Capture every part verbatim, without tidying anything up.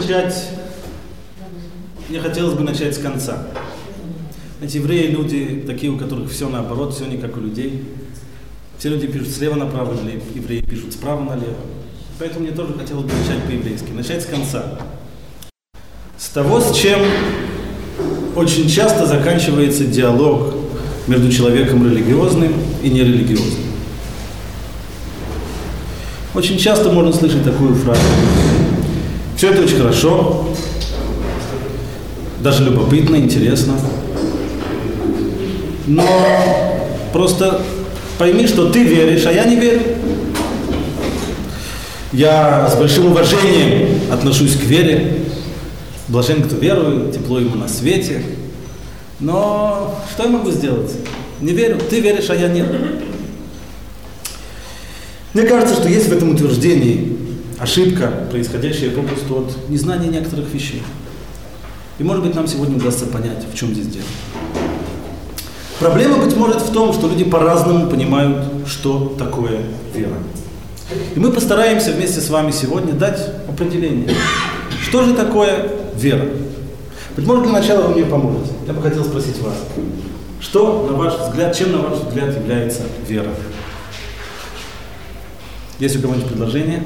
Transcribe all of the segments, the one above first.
Начать, мне хотелось бы начать с конца. Эти евреи люди такие, у которых все наоборот, все не как у людей. Все люди пишут слева направо, евреи пишут справа налево. Поэтому мне тоже хотелось бы начать по-еврейски. Начать с конца. С того, с чем очень часто заканчивается диалог между человеком религиозным и нерелигиозным. Очень часто можно слышать такую фразу. Все это очень хорошо, даже любопытно, интересно. Но просто пойми, что ты веришь, а я не верю. Я с большим уважением отношусь к вере. Блажен, кто верует, тепло ему на свете. Но что я могу сделать? Не верю. Ты веришь, а я нет. Мне кажется, что есть в этом утверждении ошибка, происходящая попросту от незнания некоторых вещей. И, может быть, нам сегодня удастся понять, в чем здесь дело. Проблема, быть может, в том, что люди по-разному понимают, что такое вера. И мы постараемся вместе с вами сегодня дать определение. Что же такое вера? Быть может, для начала вы мне поможете. Я бы хотел спросить вас. Что, на ваш взгляд, чем, на ваш взгляд, является вера? Есть у кого-нибудь предложение?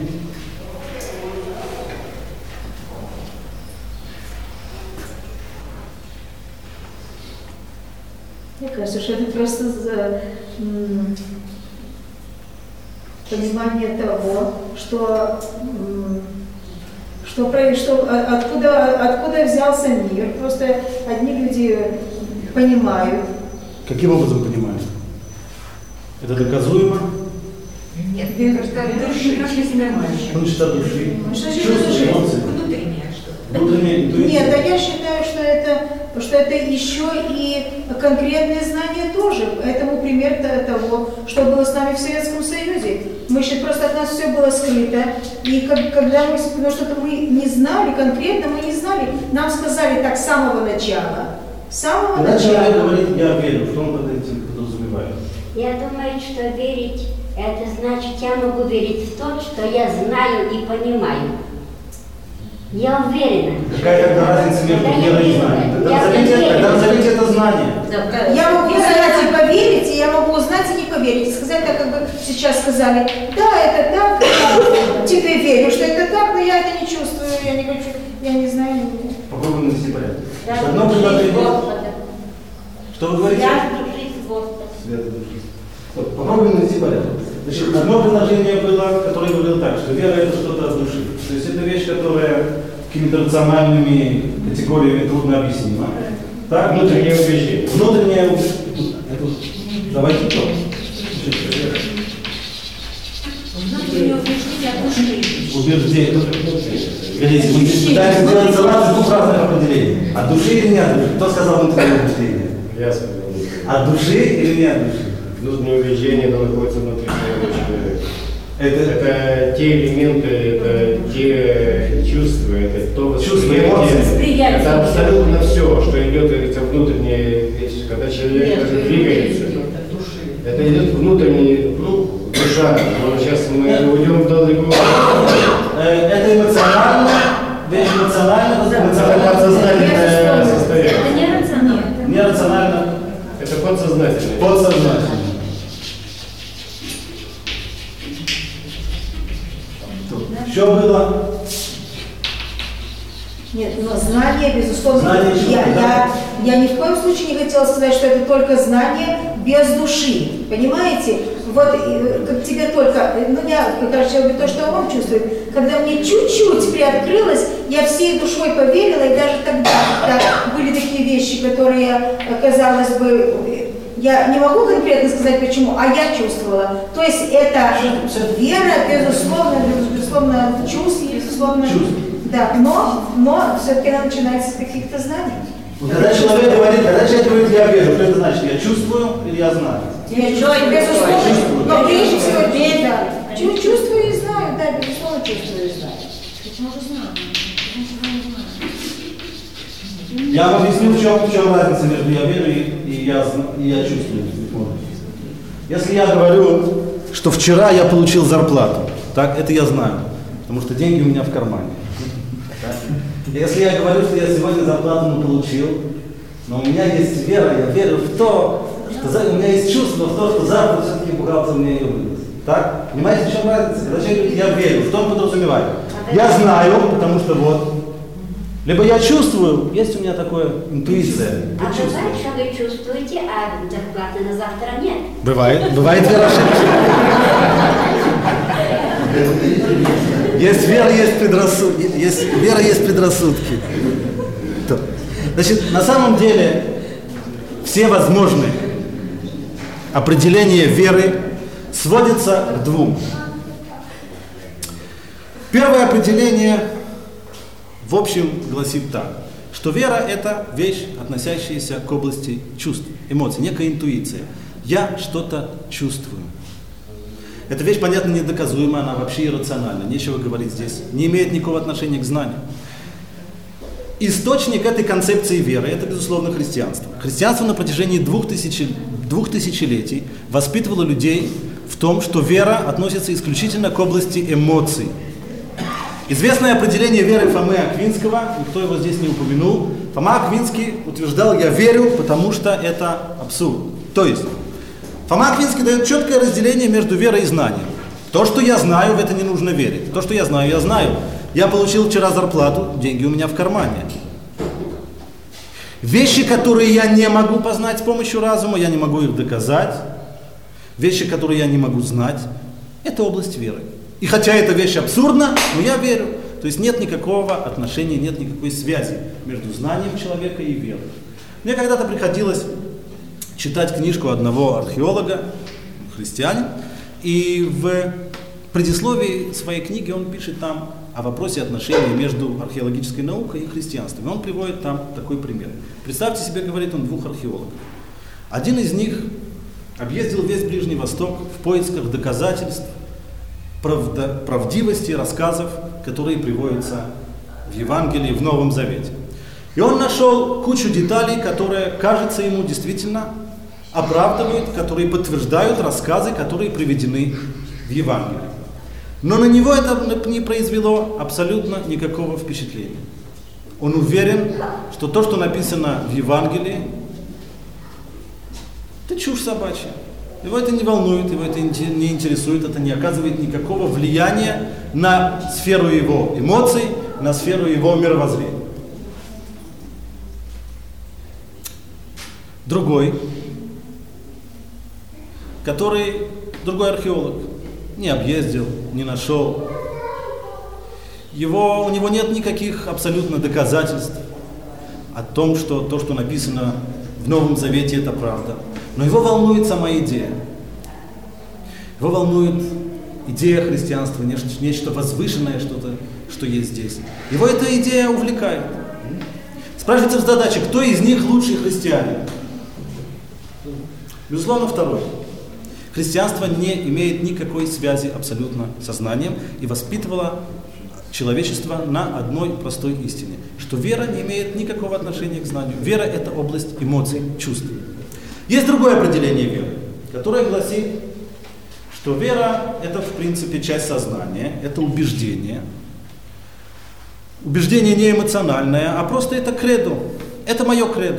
Мне кажется, что это просто м, понимание того, что, м, что, что откуда, откуда взялся мир. Просто одни люди понимают. Каким образом понимают? Это доказуемо? Нет, мне кажется, души, если нормально. Что значит от души? Что значит души? Внутреннее что-то. Внутреннее, интуиция? Нет, а я считаю, что это, что это еще и конкретные знания тоже. Этому пример того, что было с нами в Советском Союзе. Мы сейчас просто от нас все было скрыто. И как, когда мы, потому что мы не знали, конкретно мы не знали, нам сказали так с самого начала. С самого Когда начала. человек говорит, я верю, что он под этим подразумевает? Я думаю, что верить, это значит, я могу верить в то, что я знаю и понимаю. Я уверена. Какая тогда разница между верой и знанием? Тогда назовите, тогда назовите это знание. Да, я могу узнать и поверить, и я могу узнать и не поверить. Сказать так, как бы сейчас сказали, да, это так, я тебе верю, что это так, но я это не чувствую, я не хочу, я не знаю. Попробуем навести порядок. Да, Одно предложение. Что вы говорите? Я души с Господом. Свет души. Вот, попробуем навести порядок. Значит, одно предложение было, которое говорило так, что вера это что-то от души. То есть это вещь, которая какими-то рациональными категориями трудно объяснима. Так, внутреннее убеждение. Внутреннее убеждение. Давайте то. Внутреннее убеждение от души. Убеждение. Смотрите, мы пытаемся сделать салат двух разных определений. От души или не от души? Кто сказал внутреннее убеждение? Я сказал. От души или не от души? Внутреннее убеждение, оно находится внутри человека. Это, Это те элементы, это те чувства, это то Чувства, восприятие. Это абсолютно все, что идет, говорится, внутренняя вещь. Когда человек даже двигается, это идет внутренняя, ну, душа. Но сейчас мы уйдем далеко. это эмоционально, вещь эмоционально, эмоционально подсознательное состояние. Это не рационально. Нерационально. Это подсознательное. Подсознательно. Что было? Нет, но знание, безусловно, Знание еще, я, да? я, я ни в коем случае не хотела сказать, что это только знание без души. Понимаете? Вот как тебе только, ну я, короче, то, что он чувствует, когда мне чуть-чуть приоткрылось, я всей душой поверила, и даже тогда, когда были такие вещи, которые, казалось бы, я не могу конкретно сказать почему, а я чувствовала. То есть это вера, безусловно, безусловно, чувств, безусловно, Чувств. да, но, но все-таки она начинается с каких-то знаний. Вот когда человек говорит, когда человек говорит, я верю, что это значит, я чувствую или я знаю? Я чувствую, безусловно, но прежде всего, да, Чу- чувствую и знаю, да, безусловно, чувствую и знаю. Почему же знаю? Я вам объясню, в чем, в чем разница между я верю и, и, я, зна- и я чувствую. Если я говорю, что вчера я получил зарплату, так, это я знаю, потому что деньги у меня в кармане. Так? Если я говорю, что я сегодня зарплату не получил, но у меня есть вера, я верю в то, что за... у меня есть чувство в то, что завтра все-таки бухгалтер мне ее выдаст. Так? Понимаете, в чем разница? Когда человек говорит, я верю, что он подразумевает? Я знаю, потому что вот. Либо я чувствую, есть у меня такая интуиция. А бывает, что вы чувствуете, а зарплаты на завтра нет? Бывает, бывает вера ошибки. Есть вера, есть предрассудки. Есть вера, есть предрассудки. Значит, на самом деле, все возможные определения веры сводятся к двум. Первое определение, в общем, гласит так, что вера – это вещь, относящаяся к области чувств, эмоций, некая интуиция. Я что-то чувствую. Эта вещь, понятно, недоказуемая, она вообще иррациональна, нечего говорить здесь, не имеет никакого отношения к знанию. Источник этой концепции веры – это, безусловно, христианство. Христианство на протяжении двух, тысяч, двух тысячелетий воспитывало людей в том, что вера относится исключительно к области эмоций. Известное определение веры Фомы Аквинского, никто его здесь не упомянул. Фома Аквинский утверждал: «Я верю, потому что это абсурд». То есть, Фома Аквинский дает четкое разделение между верой и знанием. То, что я знаю, в это не нужно верить. То, что я знаю, я знаю. Я получил вчера зарплату, деньги у меня в кармане. Вещи, которые я не могу познать с помощью разума, я не могу их доказать. Вещи, которые я не могу знать, это область веры. И хотя эта вещь абсурдна, но я верю. То есть нет никакого отношения, нет никакой связи между знанием человека и верой. Мне когда-то приходилось читать книжку одного археолога, христианина, и в предисловии своей книги он пишет там о вопросе отношений между археологической наукой и христианством. И он приводит там такой пример. Представьте себе, говорит он, двух археологов. Один из них объездил весь Ближний Восток в поисках доказательств правда, правдивости рассказов, которые приводятся в Евангелии, в Новом Завете. И он нашел кучу деталей, которые, кажется ему, действительно оправдывают, которые подтверждают рассказы, которые приведены в Евангелии. Но на него это не произвело абсолютно никакого впечатления. Он уверен, что то, что написано в Евангелии, это чушь собачья. Его это не волнует, его это не интересует, это не оказывает никакого влияния на сферу его эмоций, на сферу его мировоззрения. Другой, который, другой археолог, не объездил, не нашел. Его, у него нет никаких абсолютно доказательств о том, что то, что написано в Новом Завете, это правда. Но его волнует сама идея. Его волнует идея христианства, нечто, нечто возвышенное, что-то, что есть здесь. Его эта идея увлекает. Спрашивается задача, кто из них лучший христианин? Безусловно, второй. Христианство не имеет никакой связи абсолютно со знанием и воспитывало человечество на одной простой истине, что вера не имеет никакого отношения к знанию. Вера – это область эмоций, чувств. Есть другое определение веры, которое гласит, что вера – это, в принципе, часть сознания, это убеждение. Убеждение не эмоциональное, а просто это кредо. Это мое кредо.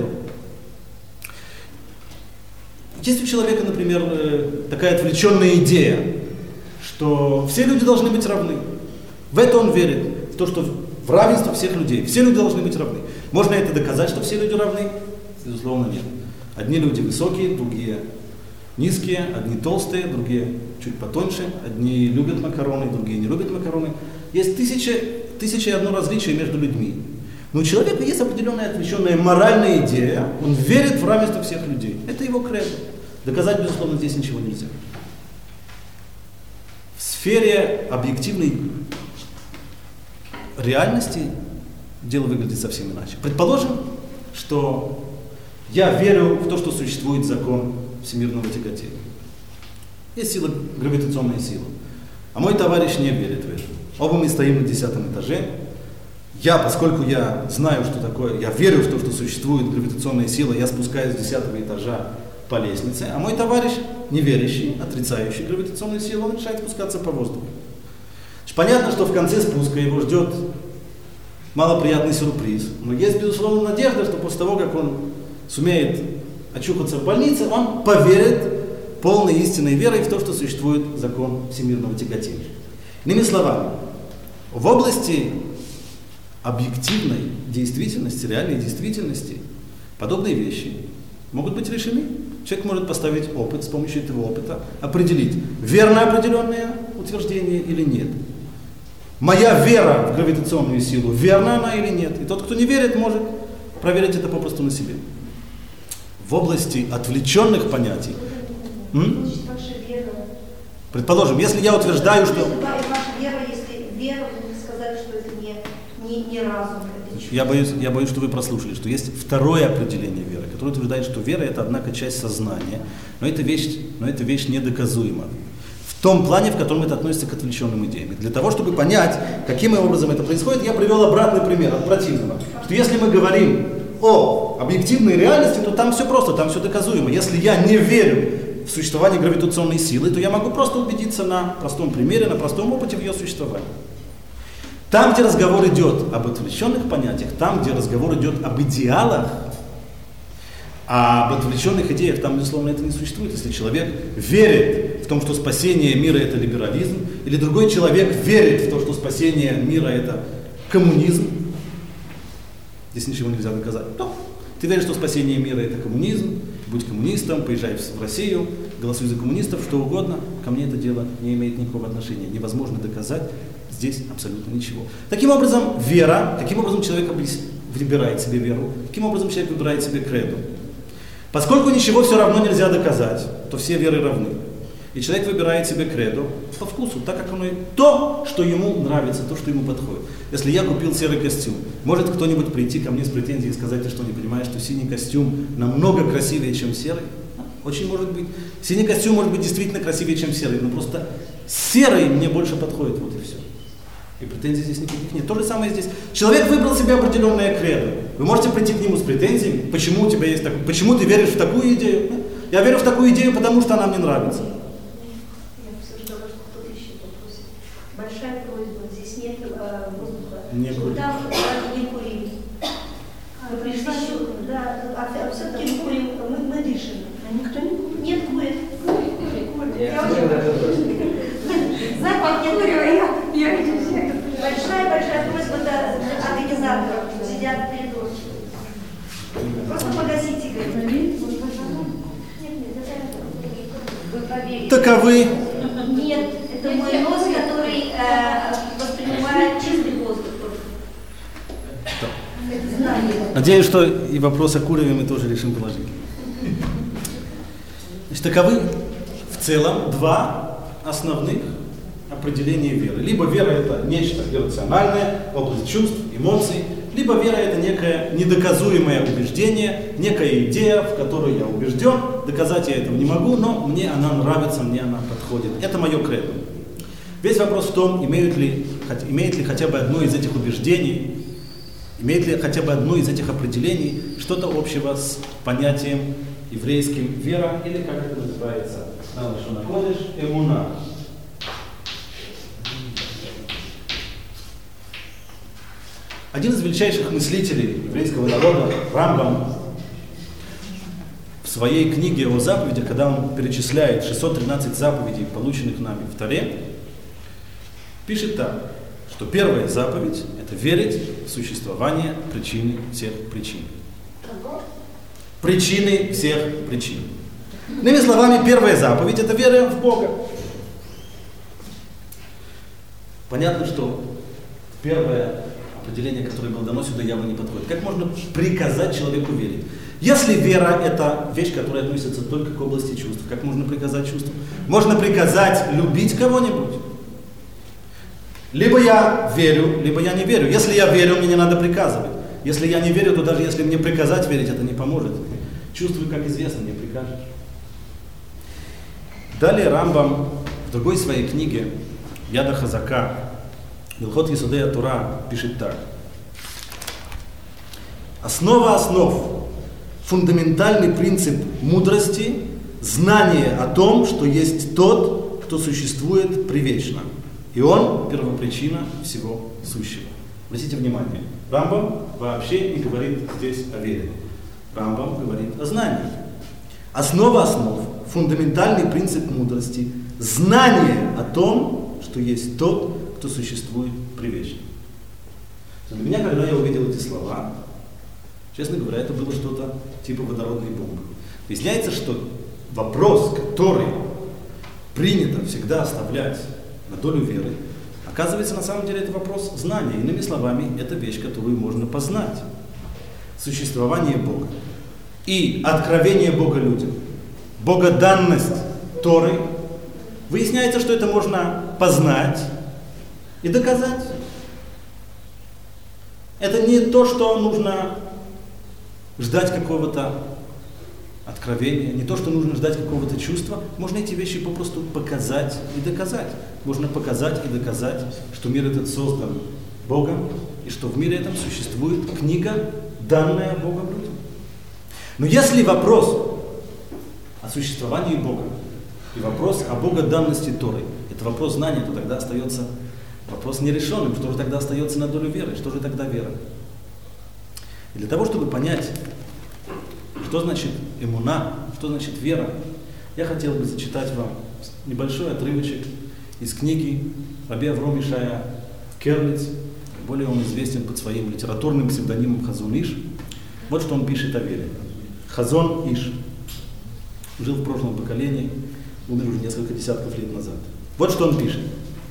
Есть у человека, например, такая отвлеченная идея, что все люди должны быть равны. В это он верит, в то, что в равенство всех людей. Все люди должны быть равны. Можно это доказать, что все люди равны? Безусловно, нет. Одни люди высокие, другие низкие, одни толстые, другие чуть потоньше, одни любят макароны, другие не любят макароны. Есть тысячи, тысячи и одно различие между людьми. Но у человека есть определенная отвлеченная моральная идея, он верит в равенство всех людей. Это его кредо. Доказать, безусловно, здесь ничего нельзя. В сфере объективной реальности дело выглядит совсем иначе. Предположим, что я верю в то, что существует закон всемирного тяготения. Есть сила, гравитационная сила. А мой товарищ не верит в это. Оба мы стоим на десятом этаже. Я, поскольку я знаю, что такое, я верю в то, что существует гравитационная сила, я спускаюсь с десятого этажа по лестнице, а мой товарищ, неверящий, отрицающий гравитационную силу, он решает спускаться по воздуху. Понятно, что в конце спуска его ждет малоприятный сюрприз. Но есть, безусловно, надежда, что после того, как он сумеет очухаться в больнице, он поверит полной истинной верой в то, что существует закон всемирного тяготения. Иными словами, в области объективной действительности, реальной действительности, подобные вещи могут быть решены. Человек может поставить опыт, с помощью этого опыта определить, верно определенное утверждение или нет. Моя вера в гравитационную силу, верна она или нет. И тот, кто не верит, может проверить это попросту на себе. В области отвлеченных понятий, м? предположим, если я утверждаю, что... Ваша вера, если вера, вы сказали, что это не, не, не разум. Это я, боюсь, я боюсь, что вы прослушали, что есть второе определение веры, которое утверждает, что вера это, однако, часть сознания, но эта вещь, но эта вещь недоказуема. В том плане, в котором это относится к отвлеченным идеям. И для того, чтобы понять, каким образом это происходит, я привел обратный пример от противного. Что если мы говорим о объективной реальности, то там все просто, там все доказуемо. Если я не верю в существование гравитационной силы, то я могу просто убедиться на простом примере, на простом опыте в ее существовании. Там, где разговор идет об отвлеченных понятиях, там, где разговор идет об идеалах, а об отвлеченных идеях, там, безусловно, это не существует. Если человек верит в том, что спасение мира это либерализм, или другой человек верит в то, что спасение мира это коммунизм, здесь ничего нельзя доказать. То ты веришь, что спасение мира это коммунизм, будь коммунистом, поезжай в Россию, голосуй за коммунистов, что угодно, ко мне это дело не имеет никакого отношения. Невозможно доказать здесь абсолютно ничего. Таким образом, вера, каким образом человек выбирает себе веру, каким образом человек выбирает себе кредо. Поскольку ничего все равно нельзя доказать, то все веры равны. И человек выбирает себе кредо по вкусу, так как оно то, что ему нравится, то, что ему подходит. Если я купил серый костюм, может кто-нибудь прийти ко мне с претензией и сказать, ты что, не понимаешь, что синий костюм намного красивее, чем серый? Очень может быть. Синий костюм может быть действительно красивее, чем серый, но просто серый мне больше подходит, вот и все. И претензий здесь никаких нет. То же самое здесь. Человек выбрал себе определенное кредо. Вы можете прийти к нему с претензиями, почему у тебя есть такое, почему ты веришь в такую идею? Я верю в такую идею, потому что она мне нравится. Я все ждала, что кто-то еще попросит. Большая просьба, здесь нет э, воздуха. Не курить. Там э, не курим. Мы пришли еще, да, а, а все-таки мы курим, мы, мы дышим. А никто не курит? Нет, курит. Запах не курю, я большая-большая просьба до организаторов, сидят в коридоре. Просто погасите, говорит. Вы поверите. Таковы. Нет, это мой нос, который э, воспринимает чистый воздух. Это знание. Надеюсь, что и вопрос о куреве мы тоже решим положительно. Значит, таковы в целом два основных определения веры. Либо вера это нечто иррациональное, область чувств, эмоций, либо вера это некое недоказуемое убеждение, некая идея, в которую я убежден, доказать я этого не могу, но мне она нравится, мне она подходит. Это мое кредо. Весь вопрос в том, имеют ли, имеет ли хотя бы одно из этих убеждений, имеет ли хотя бы одно из этих определений что-то общего с понятием еврейским вера, или как это называется, на лашон ха-кодеш, эмуна. Один из величайших мыслителей еврейского народа, Рамбам, в своей книге о заповедях, когда он перечисляет шестьсот тринадцать заповедей, полученных нами в Торе, пишет так, что первая заповедь – это верить в существование причины всех причин. Причины всех причин. Иными словами, первая заповедь – это вера в Бога. Понятно, что первое определение, которое было дано сюда, явно не подходит. Как можно приказать человеку верить? Если вера – это вещь, которая относится только к области чувств, как можно приказать чувствам? Можно приказать любить кого-нибудь? Либо я верю, либо я не верю. Если я верю, мне не надо приказывать. Если я не верю, то даже если мне приказать верить, это не поможет. Чувствую, как известно, не прикажешь. Далее Рамбам в другой своей книге Яда Хазака Илхот Есодей ха-Тора пишет так. Основа основ, фундаментальный принцип мудрости – знание о том, что есть тот, кто существует привечно. И он – первопричина всего сущего. Обратите внимание, Рамбам вообще не говорит здесь о вере. Рамбам говорит о знании. Основа основ, фундаментальный принцип мудрости – знание о том, что есть тот, кто существует привечно. Для меня, когда я увидел эти слова, честно говоря, это было что-то типа водородной бомбы. Выясняется, что вопрос, который принято всегда оставлять на долю веры, оказывается, на самом деле, это вопрос знания. Иными словами, это вещь, которую можно познать. Существование Бога и откровение Бога людям, богоданность Торы. Выясняется, что это можно познать и доказать. Это не то, что нужно ждать какого-то откровения, не то, что нужно ждать какого-то чувства. Можно эти вещи попросту показать и доказать. Можно показать и доказать, что мир этот создан Богом, и что в мире этом существует книга, данная Богом людям. Но если вопрос о существовании Бога и вопрос о богоданности Торы, это вопрос знания, то тогда остается вопрос нерешенным. Что же тогда остается на долю веры? Что же тогда вера? И для того, чтобы понять, что значит эмуна, что значит вера, я хотел бы зачитать вам небольшой отрывочек из книги Раби Авром Ишая Керлиц. Более он известен под своим литературным псевдонимом Хазон Иш. Вот что он пишет о вере. Хазон Иш. Жил в прошлом поколении, умер уже несколько десятков лет назад. Вот что он пишет.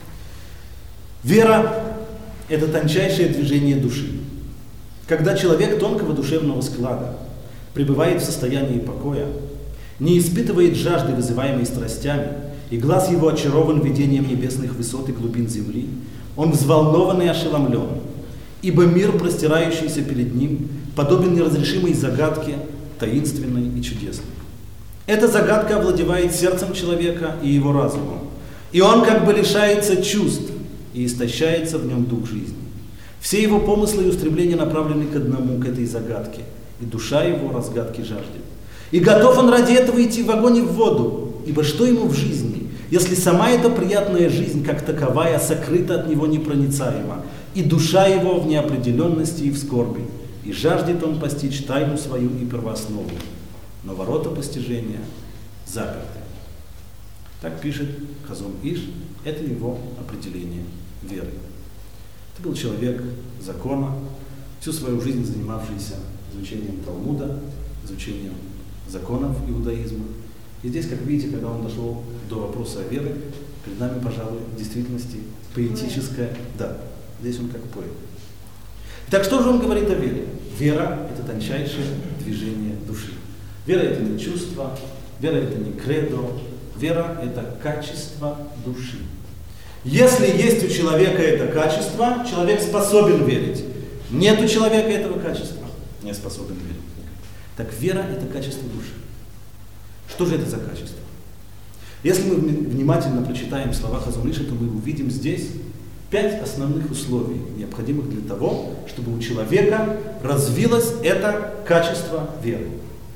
Вера – это тончайшее движение души. Когда человек тонкого душевного склада пребывает в состоянии покоя, не испытывает жажды, вызываемой страстями, и глаз его очарован видением небесных высот и глубин земли, он взволнован и ошеломлен, ибо мир, простирающийся перед ним, подобен неразрешимой загадке, таинственной и чудесной. Эта загадка овладевает сердцем человека и его разумом, и он как бы лишается чувств, и истощается в нем дух жизни. Все его помыслы и устремления направлены к одному, к этой загадке, и душа его разгадки жаждет. И готов он ради этого идти в огонь и в воду, ибо что ему в жизни, если сама эта приятная жизнь, как таковая, сокрыта от него непроницаема, и душа его в неопределенности и в скорби, и жаждет он постичь тайну свою и первооснову, но ворота постижения заперты. Так пишет Хазон Иш, это его определение веры. Это был человек закона, всю свою жизнь занимавшийся изучением Талмуда, изучением законов иудаизма. И здесь, как видите, когда он дошел до вопроса о вере, перед нами, пожалуй, в действительности поэтическое, да, здесь он как поэт. Так что же он говорит о вере? Вера – это тончайшее движение души. Вера – это не чувство, вера – это не кредо, вера – это качество души. Если есть у человека это качество, человек способен верить. Нет у человека этого качества, не способен верить. Так вера – это качество души. Что же это за качество? Если мы внимательно прочитаем слова Хазон Иша, то мы увидим здесь пять основных условий, необходимых для того, чтобы у человека развилось это качество веры.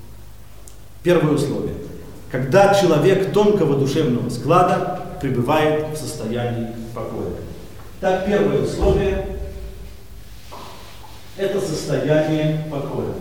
Первое условие. Когда человек тонкого душевного склада пребывает в состоянии покоя. Так, первое условие – это состояние покоя.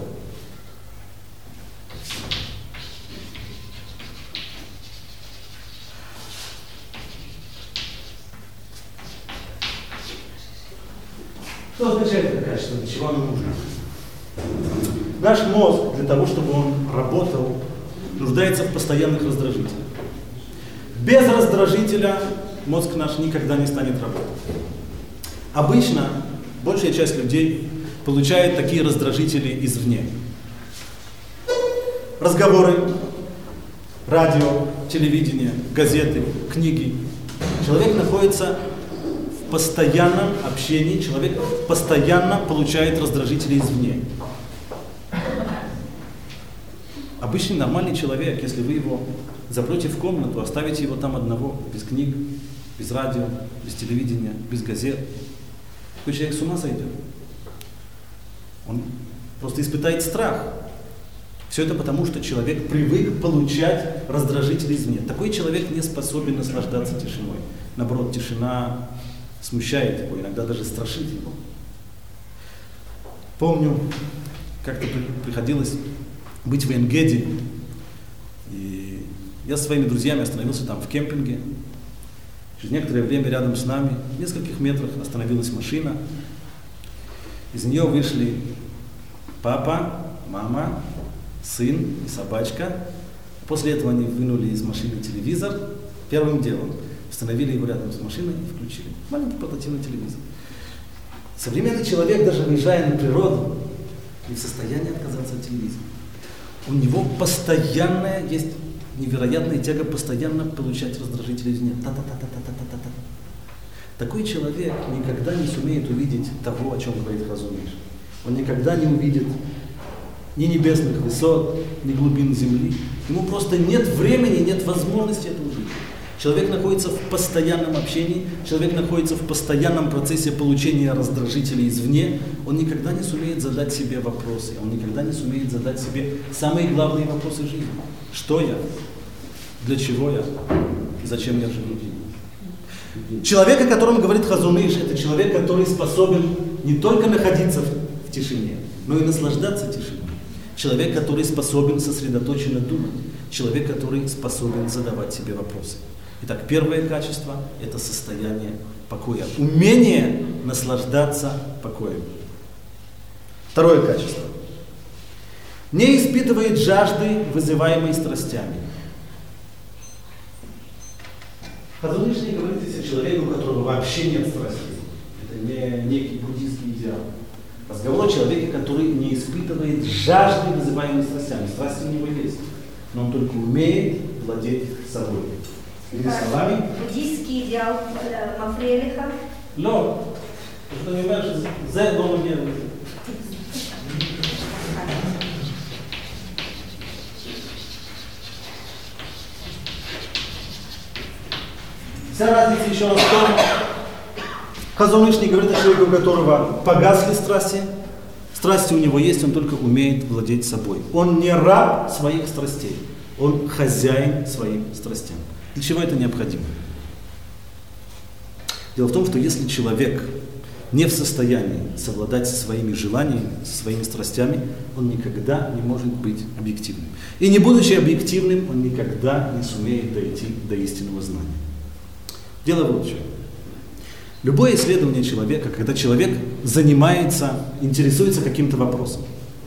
Что означает это качество? Для чего оно нужно? Наш мозг, для того, чтобы он работал, нуждается в постоянных раздражителях. Без раздражителя мозг наш никогда не станет работать. Обычно большая часть людей получает такие раздражители извне. Разговоры, радио, телевидение, газеты, книги. Человек находится в постоянном общении, человек постоянно получает раздражители извне. Обычный нормальный человек, если вы его запрете в комнату, оставите его там одного, без книг, без радио, без телевидения, без газет, такой человек с ума сойдет. Он просто испытает страх. Все это потому, что человек привык получать раздражители извне. Такой человек не способен наслаждаться тишиной. Наоборот, тишина смущает его, иногда даже страшит его. Помню, как-то приходилось быть в Энгеде, и я со своими друзьями остановился там в кемпинге. Через некоторое время рядом с нами, в нескольких метрах, остановилась машина. Из нее вышли папа, мама, сын и собачка. После этого они вынули из машины телевизор. Первым делом установили его рядом с машиной и включили. Маленький портативный телевизор. Современный человек, даже выезжая на природу, не в состоянии отказаться от телевизора. У него постоянная есть невероятная тяга постоянно получать раздражители извне. Та-та-та-та-та-та-та-та. Такой человек никогда не сумеет увидеть того, о чем говорит Хазон Иш. Он никогда не увидит ни небесных высот, ни глубин земли. Ему просто нет времени, нет возможности это увидеть. Человек находится в постоянном общении, человек находится в постоянном процессе получения раздражителей извне. Он никогда не сумеет задать себе вопросы, он никогда не сумеет задать себе самые главные вопросы жизни. Что я? Для чего я? И зачем я живу? Человек, о котором говорит Хазон Иш, это человек, который способен не только находиться в тишине, но и наслаждаться тишиной. Человек, который способен сосредоточенно думать. Человек, который способен задавать себе вопросы. Итак, первое качество – это состояние покоя. Умение наслаждаться покоем. Второе качество. Не испытывает жажды, вызываемой страстями. Хазон Иш не говорит о человеке, у которого вообще нет страстей. Это не некий буддийский идеал. Разговор о человеке, который не испытывает жажды, вызываемой страстями. Страсти у него есть, но он только умеет владеть собой. Иными словами, буддийский идеал Мафрелиха. Но, что понимаешь, за дома не Вся разница еще раз в том, Хазон Иш не говорит о человеке, у которого погасли страсти. Страсти у него есть, он только умеет владеть собой. Он не раб своих страстей, он хозяин своим страстям. Для чего это необходимо? Дело в том, что если человек не в состоянии совладать со своими желаниями, со своими страстями, он никогда не может быть объективным. И не будучи объективным, он никогда не сумеет дойти до истинного знания. Дело вот в чем. Любое исследование человека, когда человек занимается, интересуется каким-то вопросом,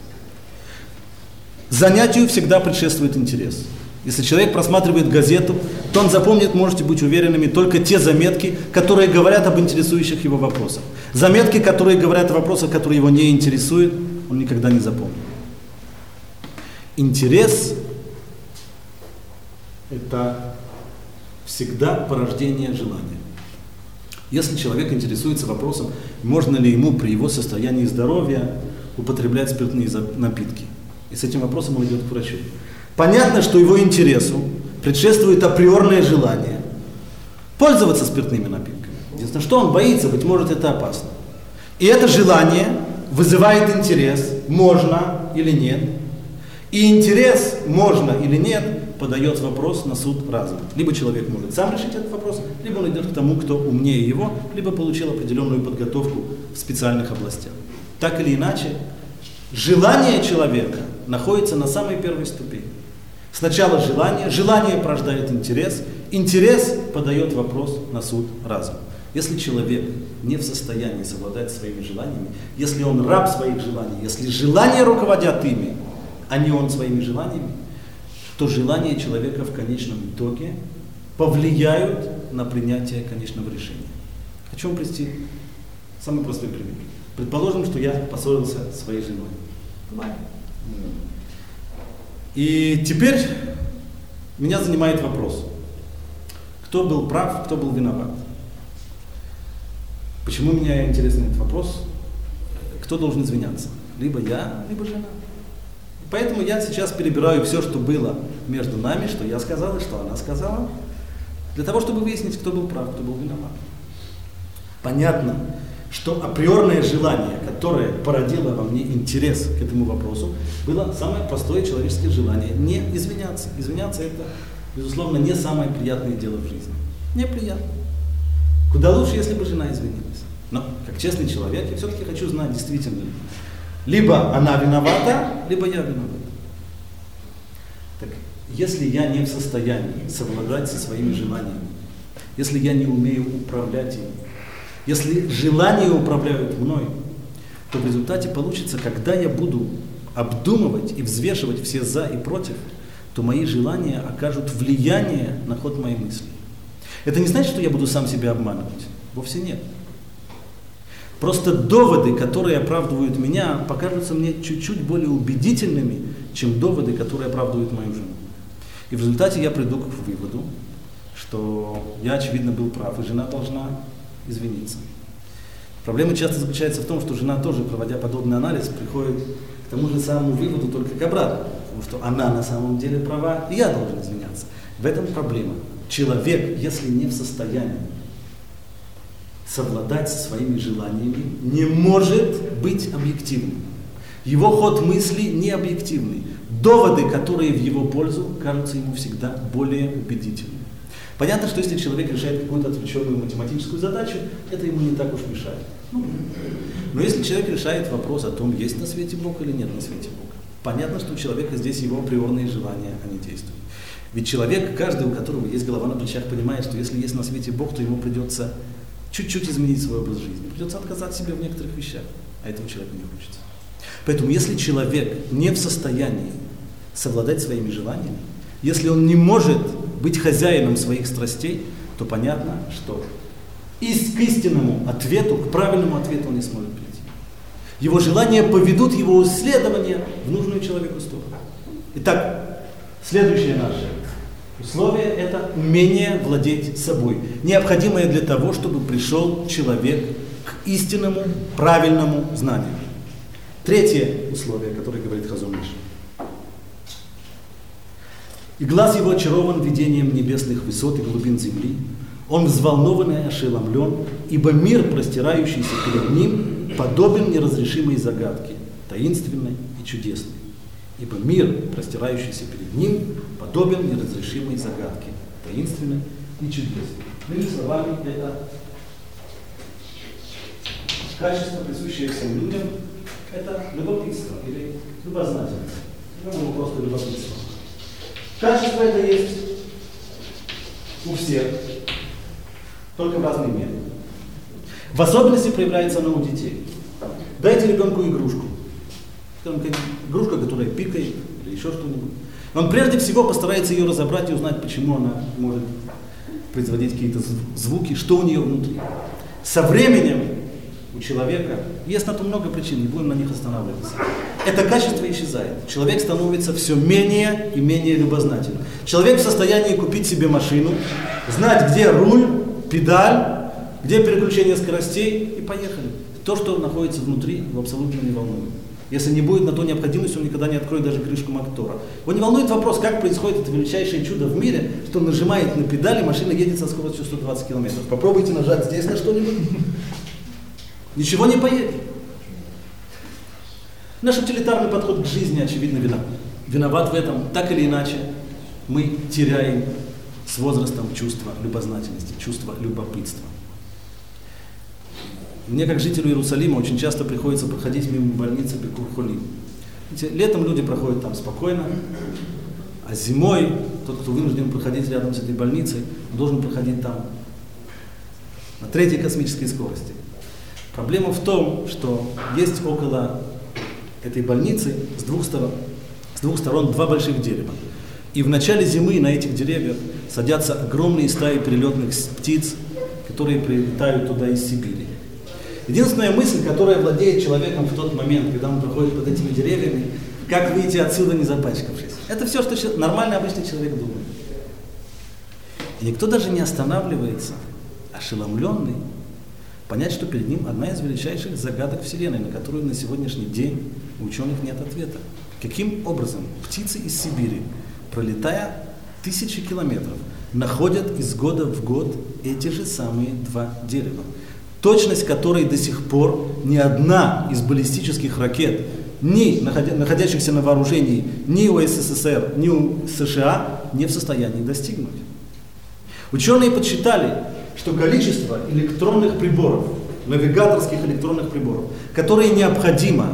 занятию всегда предшествует интерес. Если человек просматривает газету, то он запомнит, можете быть уверенными, только те заметки, которые говорят об интересующих его вопросах. Заметки, которые говорят о вопросах, которые его не интересуют, он никогда не запомнит. Интерес – это всегда порождение желания. Если человек интересуется вопросом, можно ли ему при его состоянии здоровья употреблять спиртные напитки, и с этим вопросом он идет к врачу. Понятно, что его интересу предшествует априорное желание пользоваться спиртными напитками. Единственное, что он боится, быть может, это опасно. И это желание вызывает интерес, можно или нет. И интерес, можно или нет, подает вопрос на суд разума. Либо человек может сам решить этот вопрос, либо он идет к тому, кто умнее его, либо получил определенную подготовку в специальных областях. Так или иначе, желание человека находится на самой первой ступени. Сначала желание, желание порождает интерес, интерес подает вопрос на суд разума. Если человек не в состоянии совладать своими желаниями, если он раб своих желаний, если желания руководят ими, а не он своими желаниями, то желания человека в конечном итоге повлияют на принятие конечного решения. Хочу вам привести самый простой пример. Предположим, что я поссорился со своей женой. И теперь меня занимает вопрос, кто был прав, кто был виноват. Почему меня интересует этот вопрос? Кто должен извиняться? Либо я, либо жена. Поэтому я сейчас перебираю все, что было между нами, что я сказал и что она сказала, для того, чтобы выяснить, кто был прав, кто был виноват. Понятно, что априорное желание, которое породило во мне интерес к этому вопросу, было самое простое человеческое желание – не извиняться. Извиняться – это, безусловно, не самое приятное дело в жизни. Неприятно. Куда лучше, если бы жена извинилась. Но, как честный человек, я все-таки хочу знать, действительно ли Либо она виновата, либо я виноват. Так, если я не в состоянии совладать со своими желаниями, если я не умею управлять ими, если желания управляют мной, то в результате получится, когда я буду обдумывать и взвешивать все за и против, то мои желания окажут влияние на ход моей мысли. Это не значит, что я буду сам себя обманывать. Вовсе нет. Просто доводы, которые оправдывают меня, покажутся мне чуть-чуть более убедительными, чем доводы, которые оправдывают мою жену. И в результате я приду к выводу, что я, очевидно, был прав, и жена должна извиниться. Проблема часто заключается в том, что жена тоже, проводя подобный анализ, приходит к тому же самому выводу, только к обратному. Потому что она на самом деле права, и я должен извиняться. В этом проблема. Человек, если не в состоянии совладать со своими желаниями, не может быть объективным. Его ход мысли не объективный. Доводы, которые в его пользу, кажутся ему всегда более убедительными. Понятно, что если человек решает какую-то отвлеченную математическую задачу, это ему не так уж мешает. Но если человек решает вопрос о том, есть на свете Бог или нет на свете Бога, понятно, что у человека здесь его априорные желания, они действуют. Ведь человек, каждый, у которого есть голова на плечах, понимает, что если есть на свете Бог, то ему придется чуть-чуть изменить свой образ жизни, придется отказать себе в некоторых вещах, а этого человеку не хочется. Поэтому если человек не в состоянии совладать своими желаниями, если он не может быть хозяином своих страстей, то понятно, что и к истинному ответу, к правильному ответу он не сможет прийти. Его желания поведут его исследования в нужную человеку сторону. Итак, следующее наше условие – это умение владеть собой, необходимое для того, чтобы пришел человек к истинному, правильному знанию. Третье условие, которое говорит Хазон Иш. «И глаз его очарован видением небесных высот и глубин земли. Он взволнован и ошеломлен, ибо мир, простирающийся перед ним, подобен неразрешимой загадке, таинственной и чудесной. Ибо мир, простирающийся перед ним, подобен неразрешимой загадке, таинственной и чудесной». Иными словами, это качество, присущее всем людям, это любопытство или любознательность. Ну, просто любопытство. Качество это есть у всех, только в разной мере. В особенности проявляется оно у детей. Дайте ребенку игрушку. Игрушка, которая пикает или еще что-нибудь. Он прежде всего постарается ее разобрать и узнать, почему она может производить какие-то звуки, что у нее внутри. Со временем у человека есть на то много причин, не будем на них останавливаться. Это качество исчезает. Человек становится все менее и менее любознательным. Человек в состоянии купить себе машину, знать, где руль, педаль, где переключение скоростей, и поехали. То, что находится внутри, его абсолютно не волнует. Если не будет на то необходимости, он никогда не откроет даже крышку мотора. Его не волнует вопрос, как происходит это величайшее чудо в мире, что он нажимает на педаль, и машина едет со скоростью сто двадцать километров. Попробуйте нажать здесь на что-нибудь. Ничего не поедет. Наш утилитарный подход к жизни, очевидно, виноват. Виноват в этом. Так или иначе, мы теряем с возрастом чувство любознательности, чувство любопытства. Мне, как жителю Иерусалима, очень часто приходится проходить мимо больницы Бикур-Холим. Летом люди проходят там спокойно, а зимой тот, кто вынужден проходить рядом с этой больницей, должен проходить там на третьей космической скорости. Проблема в том, что есть около этой больницы с двух сторон, с двух сторон два больших дерева. И в начале зимы на этих деревьях садятся огромные стаи перелетных птиц, которые прилетают туда из Сибири. Единственная мысль, которая владеет человеком в тот момент, когда он проходит под этими деревьями, как выйти отсюда, не запачкавшись. Это все, что нормальный обычный человек думает. И никто даже не останавливается, ошеломленный, понять, что перед ним одна из величайших загадок Вселенной, на которую на сегодняшний день у ученых нет ответа. Каким образом птицы из Сибири, пролетая тысячи километров, находят из года в год эти же самые два дерева, точность которой до сих пор ни одна из баллистических ракет, ни находящихся на вооружении ни у СССР, ни у США, не в состоянии достигнуть. Ученые подсчитали, что количество электронных приборов, навигаторских электронных приборов, которые необходимо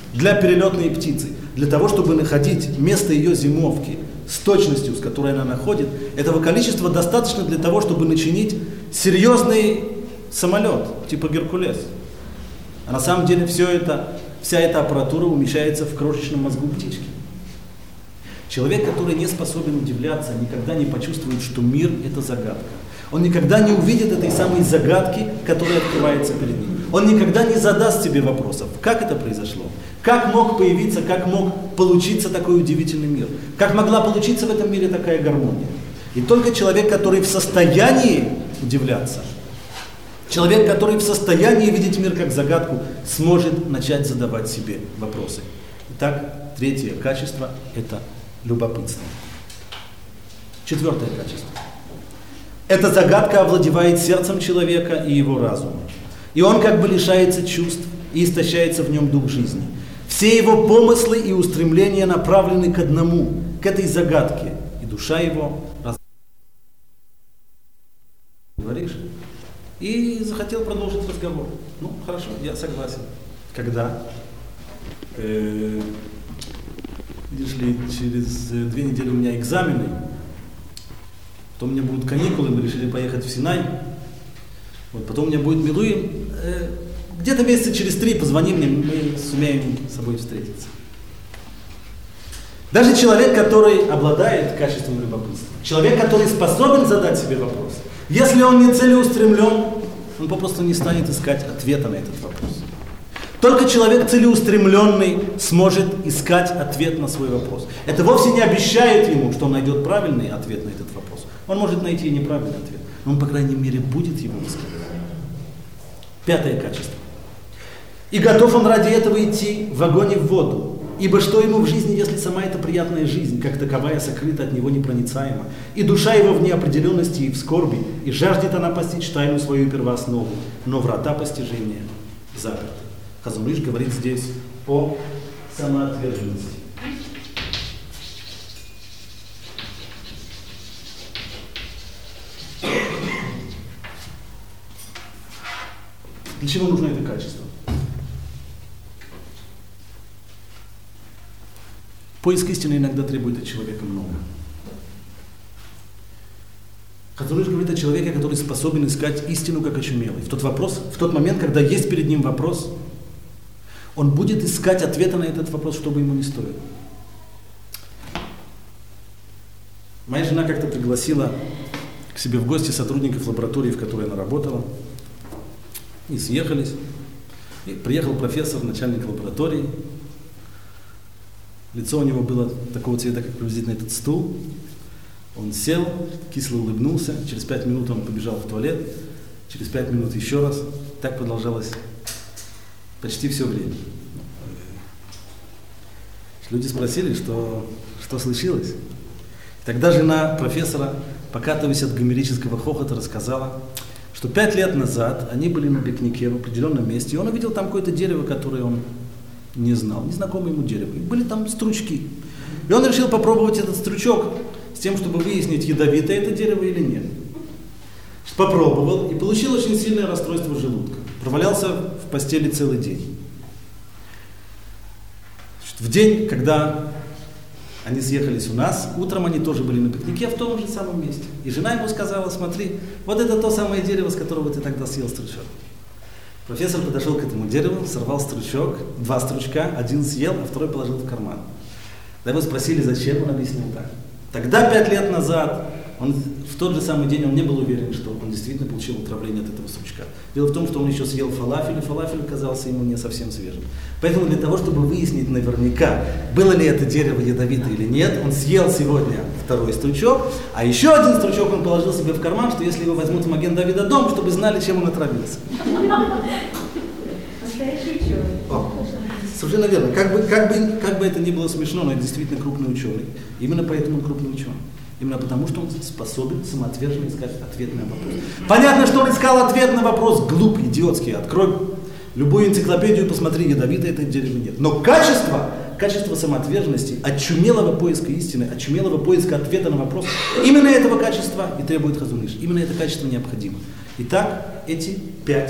для перелетной птицы, для того, чтобы находить место ее зимовки с точностью, с которой она находит, этого количества достаточно для того, чтобы начинить серьезный самолет, типа Геркулес. А на самом деле все это, вся эта аппаратура умещается в крошечном мозгу птички. Человек, который не способен удивляться, никогда не почувствует, что мир – это загадка. Он никогда не увидит этой самой загадки, которая открывается перед ним. Он никогда не задаст себе вопросов, как это произошло, как мог появиться, как мог получиться такой удивительный мир, как могла получиться в этом мире такая гармония. И только человек, который в состоянии удивляться, человек, который в состоянии видеть мир как загадку, сможет начать задавать себе вопросы. Итак, третье качество – это любопытство. Четвертое качество. Эта загадка овладевает сердцем человека и его разумом. И он как бы лишается чувств и истощается в нем дух жизни. Все его помыслы и устремления направлены к одному, к этой загадке. И душа его раз... говоришь, и захотел продолжить разговор. Ну, хорошо, я согласен. Когда? Э, видишь ли, через две недели у меня экзамены, потом у меня будут каникулы, мы решили поехать в Синай. Вот, потом у меня будет Милуим. Э, где-то месяца через три позвони мне, мы сумеем с собой встретиться. Даже человек, который обладает качеством любопытства, человек, который способен задать себе вопрос, если он не целеустремлен, он попросту не станет искать ответа на этот вопрос. Только человек целеустремленный сможет искать ответ на свой вопрос. Это вовсе не обещает ему, что он найдет правильный ответ на этот вопрос. Он может найти и неправильный ответ, но он, по крайней мере, будет его искать. Пятое качество. И готов он ради этого идти в огонь и в воду. Ибо что ему в жизни, если сама эта приятная жизнь, как таковая, сокрыта от него непроницаема, и душа его в неопределенности и в скорби, и жаждет она постичь тайну свою первооснову, но врата постижения заперты. Хазон Иш говорит здесь о самоотверженности. Для чего нужно это качество? Поиск истины иногда требует от человека много. Хазон Иш говорит о человеке, который способен искать истину как очумелый. В тот вопрос, в тот момент, когда есть перед ним вопрос, он будет искать ответа на этот вопрос, что бы ему ни стоило. Моя жена как-то пригласила к себе в гости сотрудников лаборатории, в которой она работала. И съехались. И приехал профессор, начальник лаборатории. Лицо у него было такого цвета, как приблизительно этот стул. Он сел, кисло улыбнулся. Через пять минут он побежал в туалет. Через пять минут еще раз. Так продолжалось почти все время. Люди спросили, что, что случилось. И тогда жена профессора, покатываясь от гомерического хохота, рассказала, что пять лет назад они были на пикнике в определенном месте, и он увидел там какое-то дерево, которое он не знал, незнакомое ему дерево. И были там стручки. И он решил попробовать этот стручок с тем, чтобы выяснить, ядовитое это дерево или нет. Попробовал и получил очень сильное расстройство желудка. Провалялся в постели целый день. В день, когда они съехались у нас, утром они тоже были на пикнике в том же самом месте. И жена ему сказала: смотри, вот это то самое дерево, с которого ты тогда съел стручок. Профессор подошел к этому дереву, сорвал стручок, два стручка, один съел, а второй положил в карман. Когда его спросили, зачем, он объяснил так. Тогда, пять лет назад, он, в тот же самый день он не был уверен, что он действительно получил отравление от этого стручка. Дело в том, что он еще съел фалафель, и фалафель казался ему не совсем свежим. Поэтому для того, чтобы выяснить наверняка, было ли это дерево ядовито или нет, он съел сегодня второй стручок, а еще один стручок он положил себе в карман, что если его возьмут в Маген-Давид-Адом, чтобы знали, чем он отравился. Совершенно верно. Как бы, как, бы, как бы это ни было смешно, но это действительно крупный ученый. Именно поэтому он крупный ученый. Именно потому, что он способен самоотверженно искать ответ на вопрос. Понятно, что он искал ответ на вопрос глупый, идиотский. Открой любую энциклопедию, посмотри, ядовитое это дерево нет. Но качество, качество самоотверженности, очумелого поиска истины, очумелого поиска ответа на вопрос, именно этого качества и требует Хазон Иш. Именно это качество необходимо. Итак, эти пять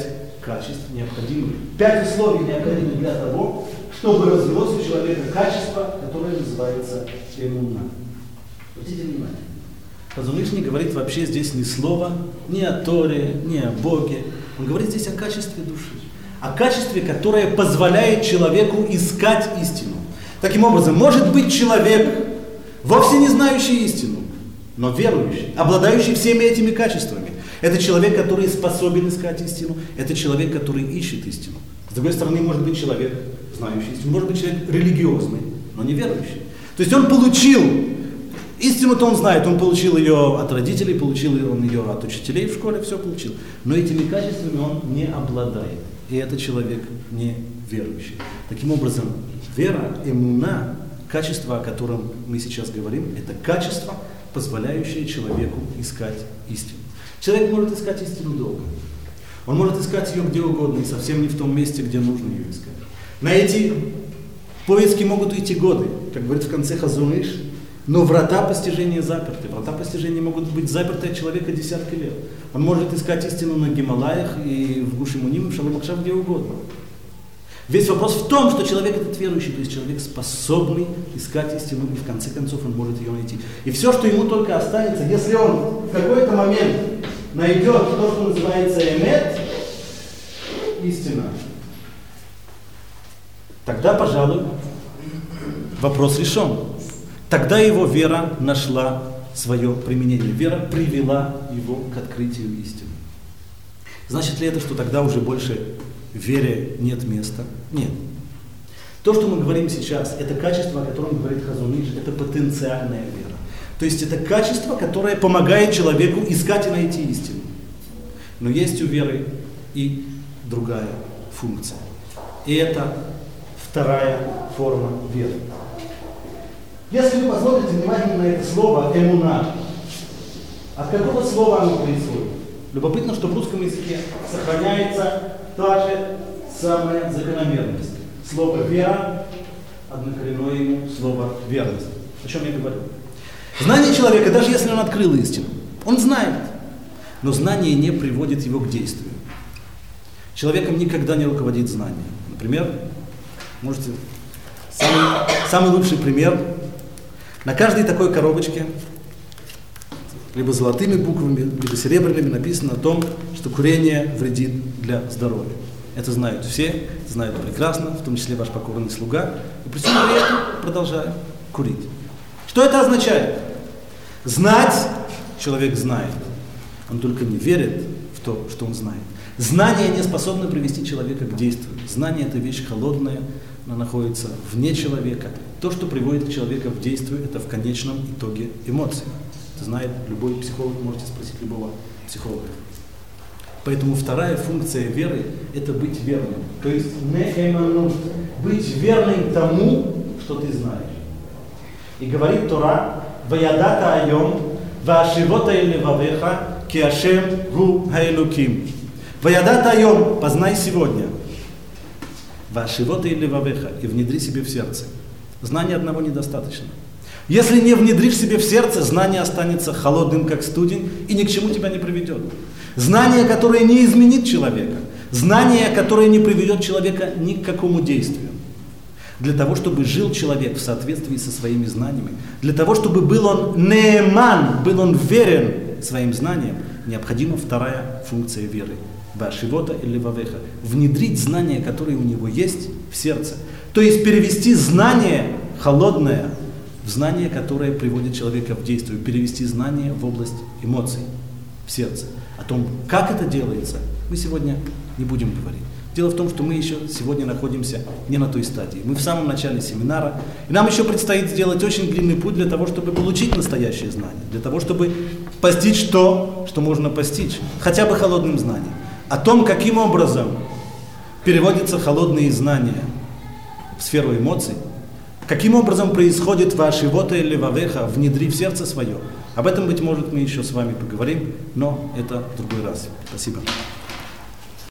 качеств необходимых, пять условий необходимых для того, чтобы развилось у человека качество, которое называется эмуна. Обратите внимание. Хазон Иш не говорит вообще здесь ни слова, ни о Торе, ни о Боге. Он говорит здесь о качестве души. О качестве, которое позволяет человеку искать истину. Таким образом, может быть человек, вовсе не знающий истину, но верующий, обладающий всеми этими качествами. Это человек, который способен искать истину. Это человек, который ищет истину. С другой стороны, может быть человек, знающий истину, может быть человек религиозный, но не верующий. То есть он получил истину-то он знает, он получил ее от родителей, получил он ее от учителей в школе, все получил. Но этими качествами он не обладает. И это человек не верующий. Таким образом, вера, эмуна, качество, о котором мы сейчас говорим, это качество, позволяющее человеку искать истину. Человек может искать истину долго. Он может искать ее где угодно и совсем не в том месте, где нужно ее искать. На эти поиски могут уйти годы, как говорит в конце Хазон Иш, но врата постижения заперты. Врата постижения могут быть заперты от человека десятки лет. Он может искать истину на Гималаях и в Гуши-Муним, в Шалом-Акшав, где угодно. Весь вопрос в том, что человек этот верующий, то есть человек способный искать истину, и в конце концов он может ее найти. И все, что ему только останется, если он в какой-то момент найдет то, что называется эмет, истина, тогда, пожалуй, вопрос решен. Тогда его вера нашла свое применение. Вера привела его к открытию истины. Значит ли это, что тогда уже больше вере нет места? Нет. То, что мы говорим сейчас, это качество, о котором говорит Хазон Иш, это потенциальная вера. То есть это качество, которое помогает человеку искать и найти истину. Но есть у веры и другая функция. И это вторая форма веры. Если вы посмотрите внимательно на это слово «эмуна», от какого слова оно происходит? Любопытно, что в русском языке сохраняется та же самая закономерность. Слово «вера» однокоренное ему слово «верность». О чем я говорю? Знание человека, даже если он открыл истину, он знает, но знание не приводит его к действию. Человеком никогда не руководит знание. Например, можете... Самый, самый лучший пример. На каждой такой коробочке, либо золотыми буквами, либо серебряными, написано о том, что курение вредит для здоровья. Это знают все, знают прекрасно, в том числе ваш покорный слуга, и при всем при этом продолжают курить. Что это означает? Знать человек знает, он только не верит в то, что он знает. Знание не способно привести человека к действию. Знание – это вещь холодная, она находится вне человека. То, что приводит человека в действие, это в конечном итоге эмоции. Это знает любой психолог, можете спросить любого психолога. Поэтому вторая функция веры – это быть верным. То есть неэманут, быть верным тому, что ты знаешь. И говорит Тора: «Ваядата айом, ваашивота элевавеха, ки Ашем гу хаэлуким». «Ваядата айом» – познай сегодня. «Ваашивота элевавеха» – и внедри себе в сердце. Знания одного недостаточно. Если не внедришь себе в сердце, знание останется холодным, как студень, и ни к чему тебя не приведет. Знание, которое не изменит человека. Знание, которое не приведет человека ни к какому действию. Для того, чтобы жил человек в соответствии со своими знаниями, для того, чтобы был он неэман, был он верен своим знаниям, необходима вторая функция веры. Вашивота или вавеха. Внедрить знания, которые у него есть, в сердце. То есть перевести знание холодное в знание, которое приводит человека в действие. Перевести знание в область эмоций, в сердце. О том, как это делается, мы сегодня не будем говорить. Дело в том, что мы еще сегодня находимся не на той стадии. Мы в самом начале семинара, и нам еще предстоит сделать очень длинный путь для того, чтобы получить настоящее знание, для того, чтобы постичь то, что можно постичь, хотя бы холодным знанием. О том, каким образом переводятся холодные знания в сферу эмоций, каким образом происходит вашивота или вавеха, внедри в сердце свое. Об этом, быть может, мы еще с вами поговорим, но это в другой раз. Спасибо.